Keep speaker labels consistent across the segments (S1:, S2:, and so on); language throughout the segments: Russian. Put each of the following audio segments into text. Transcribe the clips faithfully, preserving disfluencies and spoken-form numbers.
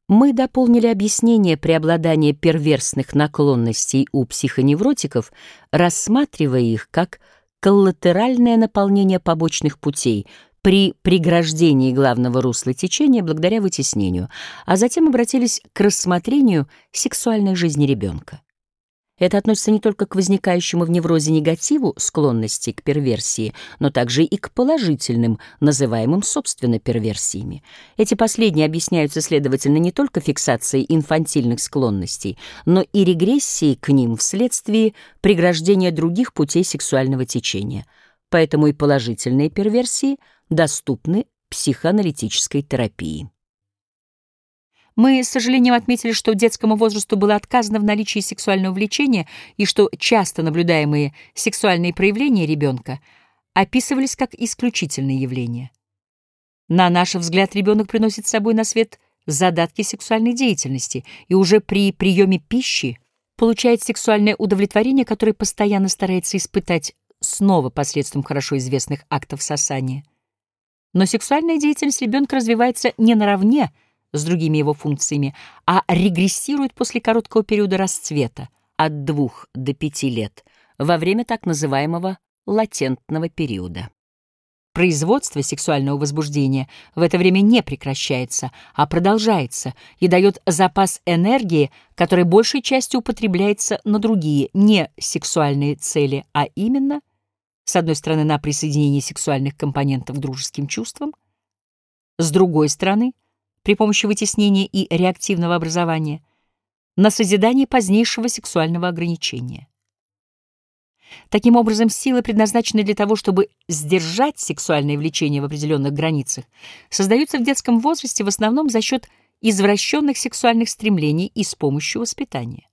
S1: Мы дополнили объяснение преобладания перверсных наклонностей у психоневротиков, рассматривая их как коллатеральное наполнение побочных путей при преграждении главного русла течения благодаря вытеснению, а затем обратились к рассмотрению сексуальной жизни ребенка. Это относится не только к возникающему в неврозе негативу склонности к перверсии, но также и к положительным, называемым собственно перверсиями. Эти последние объясняются, следовательно, не только фиксацией инфантильных склонностей, но и регрессией к ним вследствие преграждения других путей сексуального течения. Поэтому и положительные перверсии доступны психоаналитической терапии. Мы с сожалением отметили, что детскому возрасту было отказано в наличии сексуального влечения и что часто наблюдаемые сексуальные проявления ребенка описывались как исключительные явления. На наш взгляд, ребенок приносит с собой на свет задатки сексуальной деятельности и уже при приеме пищи получает сексуальное удовлетворение, которое постоянно старается испытать снова посредством хорошо известных актов сосания. Но сексуальная деятельность ребенка развивается не наравне с другими его функциями, а регрессирует после короткого периода расцвета от двух до пяти лет во время так называемого латентного периода. Производство сексуального возбуждения в это время не прекращается, а продолжается и дает запас энергии, который большей частью употребляется на другие, не сексуальные цели, а именно, с одной стороны, на присоединение сексуальных компонентов к дружеским чувствам, с другой стороны, при помощи вытеснения и реактивного образования, на созидание позднейшего сексуального ограничения. Таким образом, силы, предназначенные для того, чтобы сдержать сексуальное влечение в определенных границах, создаются в детском возрасте в основном за счет извращенных сексуальных стремлений и с помощью воспитания.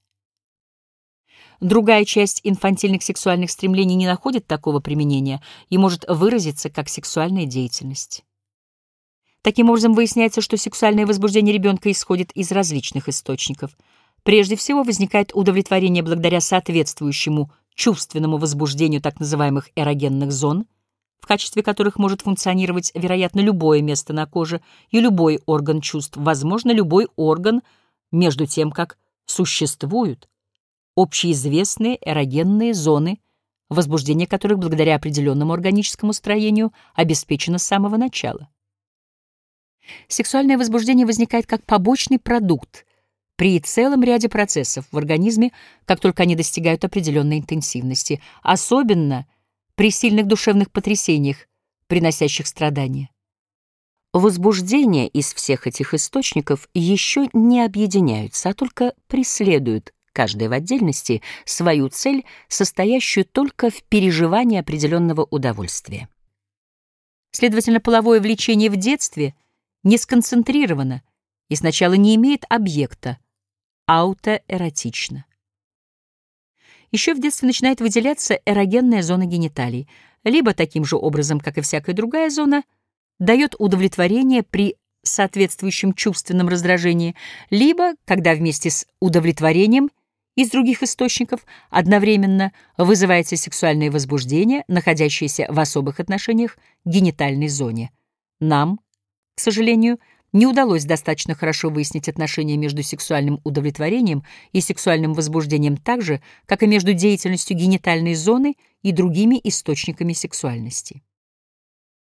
S1: Другая часть инфантильных сексуальных стремлений не находит такого применения и может выразиться как сексуальная деятельность. Таким образом, выясняется, что сексуальное возбуждение ребенка исходит из различных источников. Прежде всего, возникает удовлетворение благодаря соответствующему чувственному возбуждению так называемых эрогенных зон, в качестве которых может функционировать, вероятно, любое место на коже и любой орган чувств, возможно, любой орган, между тем, как существуют общеизвестные эрогенные зоны, возбуждение которых благодаря определенному органическому строению обеспечено с самого начала. Сексуальное возбуждение возникает как побочный продукт при целом ряде процессов в организме, как только они достигают определенной интенсивности, особенно при сильных душевных потрясениях, приносящих страдания. Возбуждения из всех этих источников еще не объединяются, а только преследуют, каждая в отдельности, свою цель, состоящую только в переживании определенного удовольствия. Следовательно, половое влечение в детстве не сконцентрировано и сначала не имеет объекта, аутоэротично. Еще в детстве начинает выделяться эрогенная зона гениталий, либо таким же образом, как и всякая другая зона, дает удовлетворение при соответствующем чувственном раздражении, либо, когда вместе с удовлетворением из других источников одновременно вызывается сексуальное возбуждение, находящееся в особых отношениях к генитальной зоне. Нам, к сожалению, не удалось достаточно хорошо выяснить отношения между сексуальным удовлетворением и сексуальным возбуждением так же, как и между деятельностью генитальной зоны и другими источниками сексуальности.